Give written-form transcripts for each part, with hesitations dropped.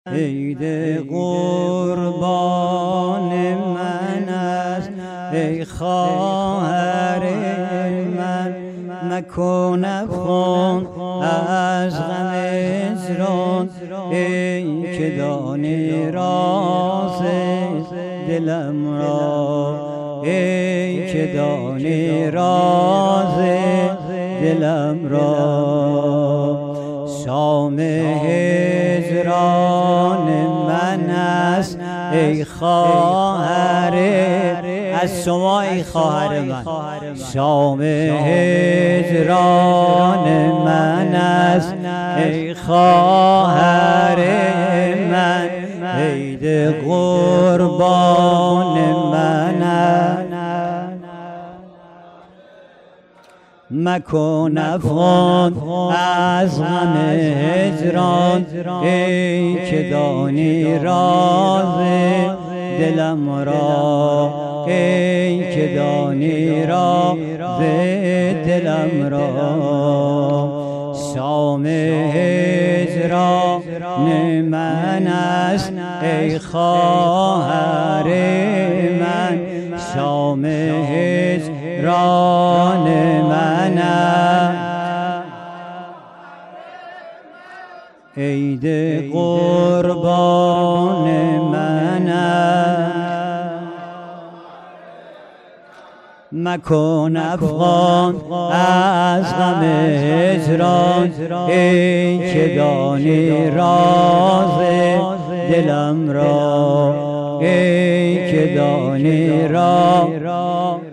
عید قربان من است ای خواهر من، مکن افغان از غم هجران، ای که دانی راز دلم را، ای که دانی راز دلم را. شام هجران من است ای خواهر از شما، ای خواهر من. شام هجران من است ای خواهر من، عید قربان من است. مکن افغان از غم هجران، ای که دانی راز دلم را، ای که دانی راز دلم را. شام هجران من است ای خواهر من، شام هجران من است عید قربان من است. مکن افغان از غم هجران، ای که دانی راز دلم را، ای که دانی راز.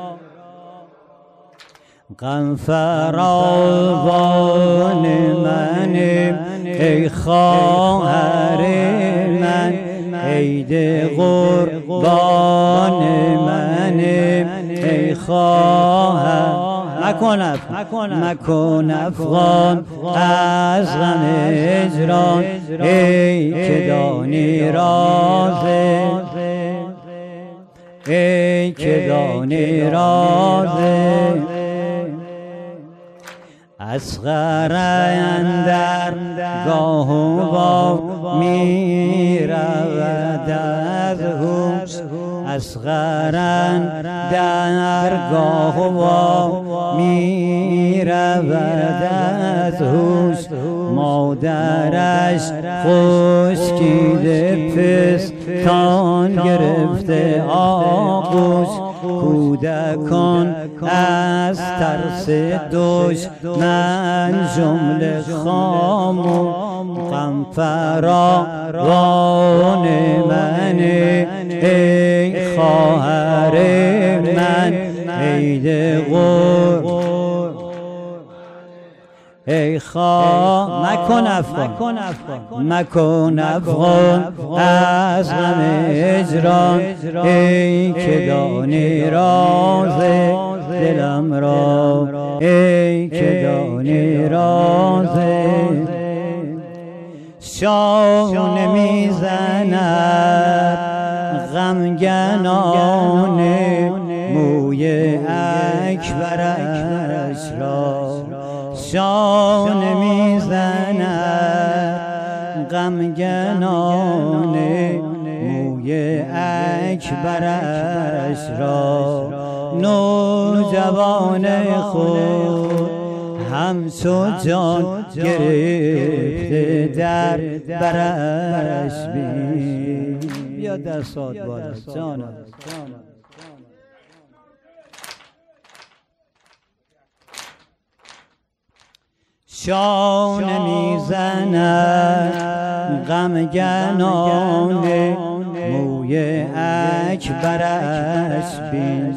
غم فراوان من ای خواهر من، عید قربان من ای خواهر. مکن افغان از غم هجران، ای که دانی راز، ای که دانی راز. اصغر اندر گاه و با می رود از هوش، اصغر اندر گاه و با می رود از هوش. مادرش خشکیده پستان گرفته آغوش، کودکان از ترس دشمن جمله خاموش. غم فراوان من ای خواهر من، عید ای مکن افغان از غم هجران، ای که دانی راز دلم را، ای که دانی راز. شانه میزند غمگنانه موی اکبرش را، شانه میزند غمگنانه موی اکبرش را. نوجوان خود همچو جان گرفته در برش بین. بیا دستات بالا جانم. شانه میزند غمگنانه موی اکبرش بین.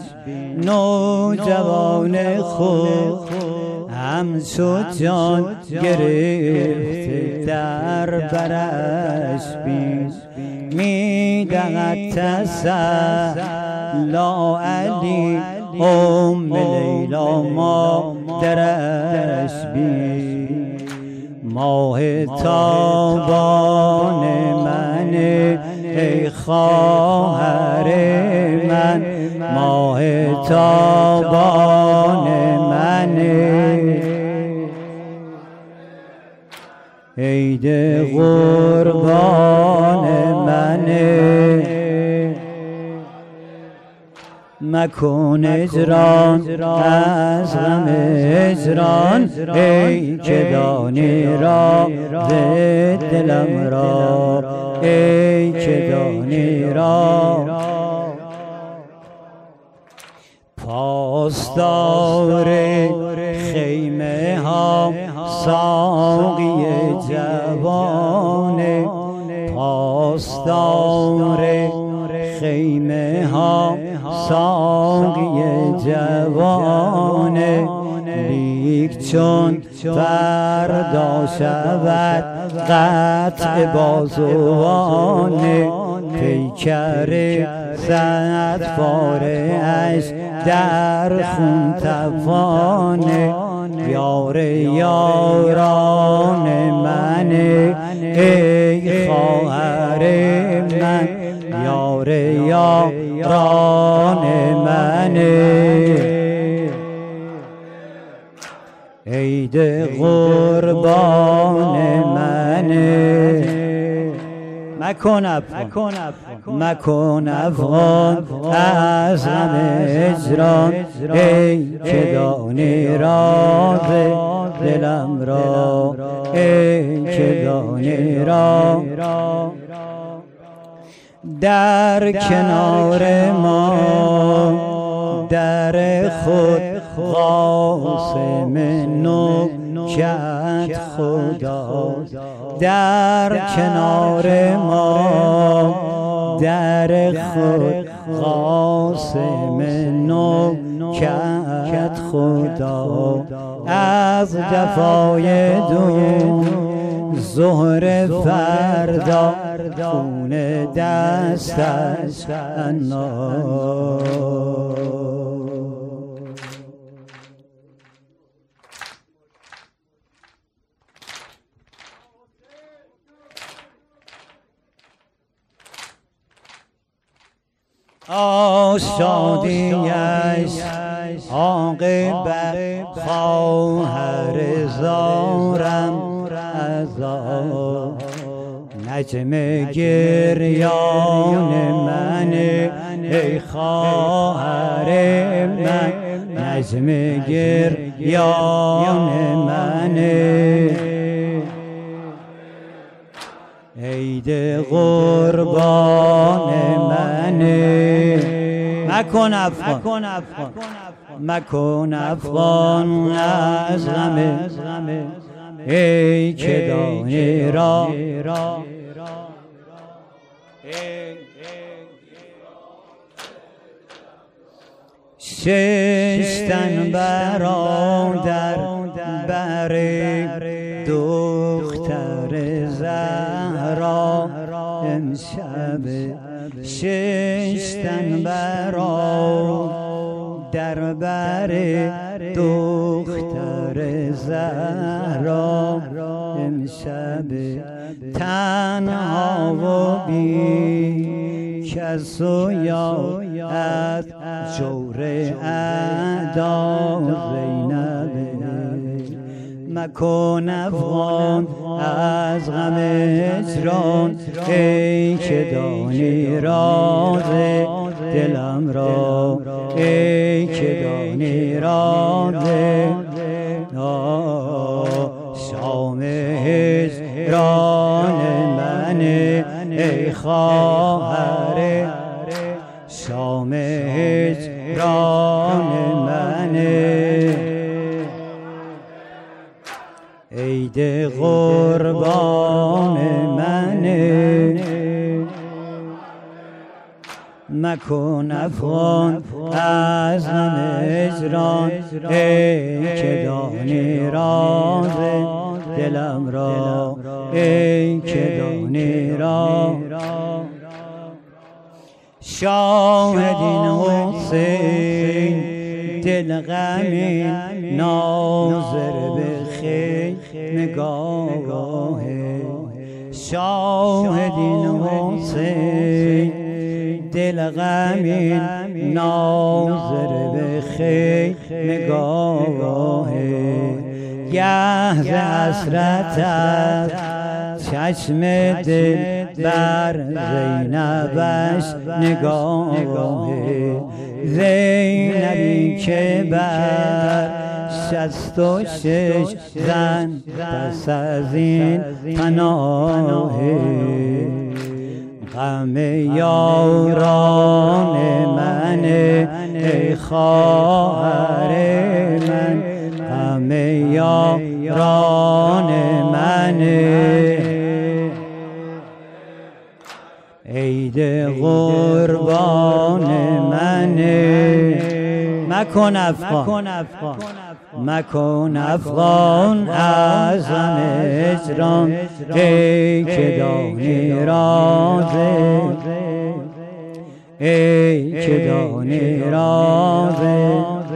نوجوان خود همچو جان گرفته در برش بین. میدهد تسلا علی ام لیلا مادرش بین. ماه تابان من ای خواهر من، ماه تابان من عید قربان مکن اجران از غم اجران، ای که دانی راز دلم را، ای که دانی راز. پاسدار خیمه ها ساقی جوانه، پاسدار خیمه ها ساقی جوانه، لیک چون فردا شود قطع بازوانه، پیکر صدفاره اش در خون تفانه، یار یاران من ای خواهر من، یار یاران من، عید قربان من. مکن افغان از غم اجران، ای که دانی راز دلم را، ای که دانی راز. در کنار ما در خود قاسم نکت خدا، در کنار ما در خود قاسم نکت خدا، از جفای دون ظهر فردا خون دستش انا. شادیش عاقبت خواهر زارم ازا، نجم گریان من ای خواهر من، نجم گریان من، عید قربان من. مکن افغان از غم، ای که دانی را، ششتن برادر بر دختر زهرا امشب، ششتن برادر بر دختر زهرا امشب، تنها و بی کس و یاد جور اعدا زینب. مکن افغان از غم اجران، ای که دانی راز دلم را، ای که دانی راز. شام هجران من ای خواهر، شام هجران من، عید قربان من. مکن افغان از غم اجران، ای که دانی راز دلم را، ای که دانی راز. شاهدین حسین دل غمین ناظر به خیمگاه، شاهدین حسین دل غمین ناظر به خیمگاه، گه ز حسرت چشم دل بر زینبش نگاه زینبی که بر 66 زن پس از این پناه غم یاران من ای خواهر من غم یاران من عید قربان من مکن افغان از اجرام ای که دانی رازه ای که دانی رازه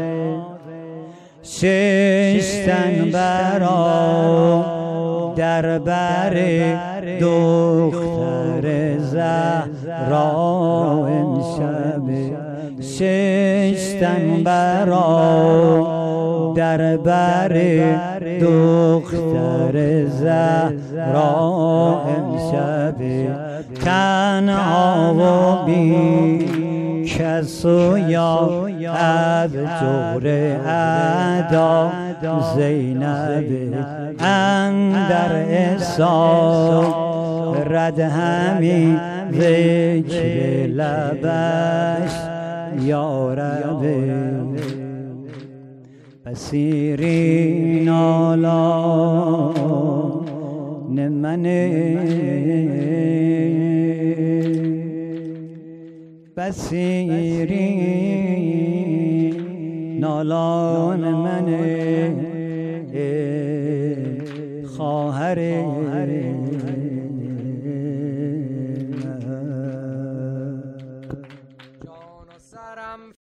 ششتن برا در بر دختر زهرا امشب ششتن برا در بر دختر زهرا امشب تنها و بی کس و یا از جور ادا زینب اندر اسارت همی ذکر لبش یا رب بسیری نالان منه بسیری نالان منه خواهر